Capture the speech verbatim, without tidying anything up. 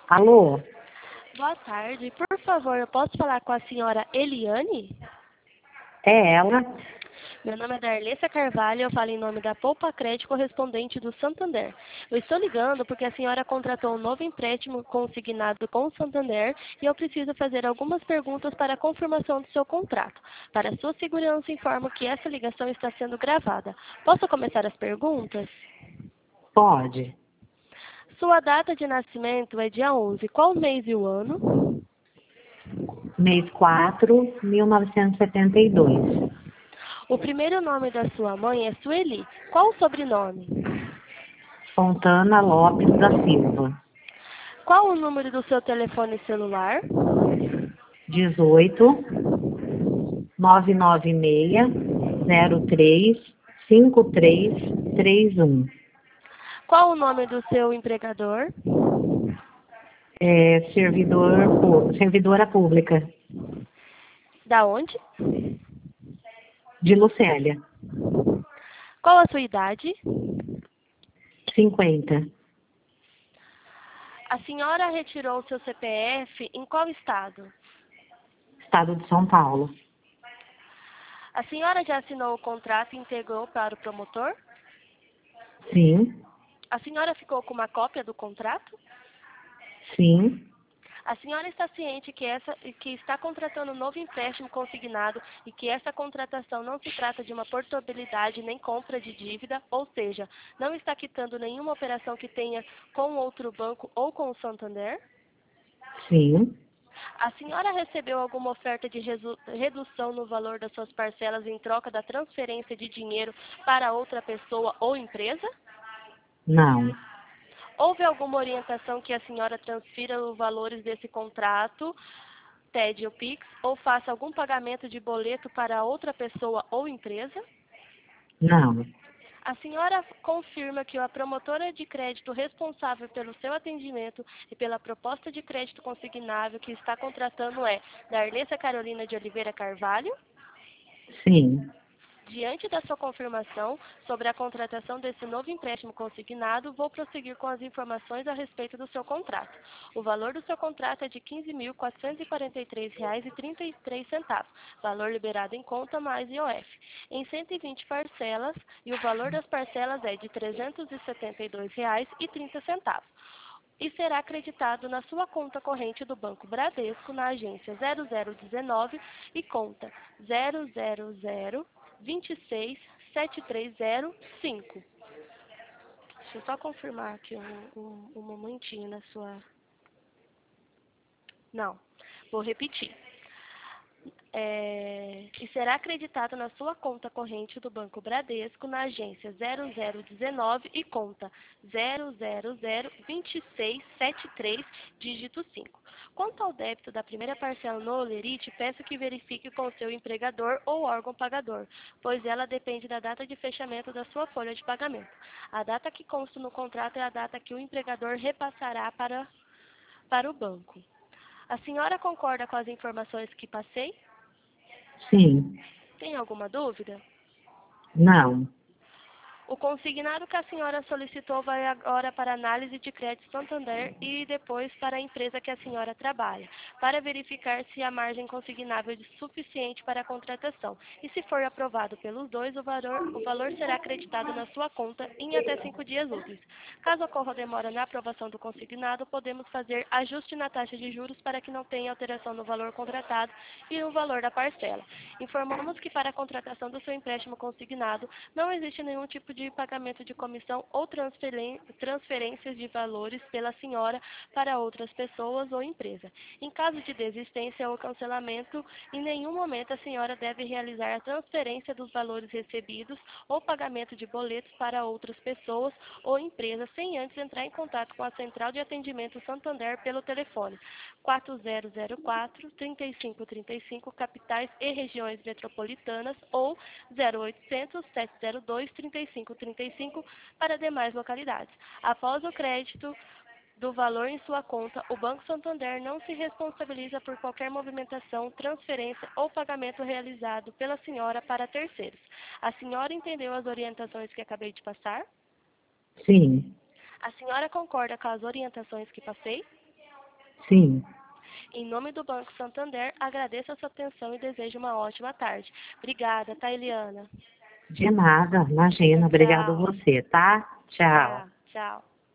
Alô? Boa tarde. Por favor, eu posso falar com a senhora Eliane? É ela? Meu nome é Darlessa Carvalho, eu falo em nome da Poupa Crédito correspondente do Santander. Eu estou ligando porque a senhora contratou um novo empréstimo consignado com o Santander e eu preciso fazer algumas perguntas para a confirmação do seu contrato. Para sua segurança, informo que essa ligação está sendo gravada. Posso começar as perguntas? Pode. Sua data de nascimento é dia onze. Qual o mês e o ano? Mês quatro, mil novecentos e setenta e dois. O primeiro nome da sua mãe é Sueli. Qual o sobrenome? Fontana Lopes da Silva. Qual o número do seu telefone celular? dezoito, nove nove seis, zero três, cinco três três um. Qual o nome do seu empregador? É servidor, pu- servidora pública Da onde? de Lucélia. Qual a sua idade? cinquenta. A senhora retirou seu C P F em qual estado? Estado de São Paulo. A senhora já assinou o contrato e integrou para o promotor? Sim, A senhora ficou com uma cópia do contrato? sim, A senhora está ciente que, essa, que está contratando um novo empréstimo consignado e que essa contratação não se trata de uma portabilidade nem compra de dívida, ou seja, não está quitando nenhuma operação que tenha com outro banco ou com o Santander? sim. A senhora recebeu alguma oferta de resu- redução no valor das suas parcelas em troca da transferência de dinheiro para outra pessoa ou empresa? Não, Houve alguma orientação que a senhora transfira os valores desse contrato, T E D ou Pix, ou faça algum pagamento de boleto para outra pessoa ou empresa? não, A senhora confirma que a promotora de crédito responsável pelo seu atendimento e pela proposta de crédito consignável que está contratando é Darlessa Carolina de Oliveira Carvalho? sim, Diante da sua confirmação sobre a contratação desse novo empréstimo consignado, vou prosseguir com as informações a respeito do seu contrato. O valor do seu contrato é de quinze mil quatrocentos e quarenta e três reais e trinta e três centavos, valor liberado em conta mais I O F, em cento e vinte parcelas, e o valor das parcelas é de trezentos e setenta e dois reais e trinta centavos. E será acreditado na sua conta corrente do Banco Bradesco, na agência zero zero um nove e conta zero zero zero vinte e seis sete três zero cinco. Deixa eu só confirmar aqui um, um, um momentinho na sua... Não, vou repetir. É, e será acreditado na sua conta corrente do Banco Bradesco, na agência zero zero um nove e conta zero zero zero vinte e seis setenta e três, dígito cinco. Quanto ao débito da primeira parcela no Olerite, peço que verifique com o seu empregador ou órgão pagador, pois ela depende da data de fechamento da sua folha de pagamento. A data que consta no contrato é a data que o empregador repassará para, para o banco. A senhora concorda com as informações que passei? sim, Tem alguma dúvida? não, O consignado que a senhora solicitou vai agora para análise de crédito Santander e depois para a empresa que a senhora trabalha, para verificar se a margem consignável é suficiente para a contratação. E se for aprovado pelos dois, o valor, o valor será acreditado na sua conta em até cinco dias úteis. Caso ocorra demora na aprovação do consignado, podemos fazer ajuste na taxa de juros para que não tenha alteração no valor contratado e no valor da parcela. Informamos que para a contratação do seu empréstimo consignado, não existe nenhum tipo de pagamento de comissão ou transferências de valores pela senhora para outras pessoas ou empresa. Em caso de desistência ou cancelamento, em nenhum momento a senhora deve realizar a transferência dos valores recebidos ou pagamento de boletos para outras pessoas ou empresas sem antes entrar em contato com a Central de Atendimento Santander pelo telefone quatro zero zero quatro, três cinco três cinco, capitais e regiões metropolitanas ou zero oitocentos, sete zero dois, trinta e cinco trinta e cinco para demais localidades. Após o crédito do valor em sua conta, o Banco Santander não se responsabiliza por qualquer movimentação, transferência ou pagamento realizado pela senhora para terceiros. A senhora entendeu as orientações que acabei de passar? sim, A senhora concorda com as orientações que passei? Sim. Em nome do Banco Santander, agradeço a sua atenção e desejo uma ótima tarde. Obrigada, tá, Eliana? De nada, imagina. Obrigada a Tchau. você, tá? Tchau. Tá, tchau.